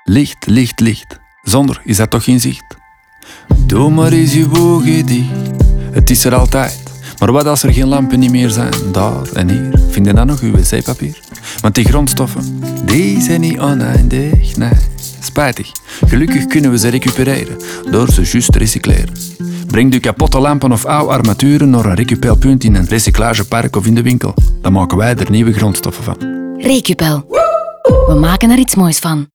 Licht, licht, licht. Zonder is er toch geen zicht. Doe maar eens je ogen dicht. Het is er altijd. Maar wat als er geen lampen niet meer zijn? Daar en hier. Vind je dan nog uw wc-papier? Want die grondstoffen, die zijn niet oneindig. Nee, spijtig. Gelukkig kunnen we ze recupereren. Door ze juist te recycleren. Breng je kapotte lampen of oude armaturen naar een recupelpunt in een recyclagepark of in de winkel. Dan maken wij er nieuwe grondstoffen van. Recupel. We maken er iets moois van.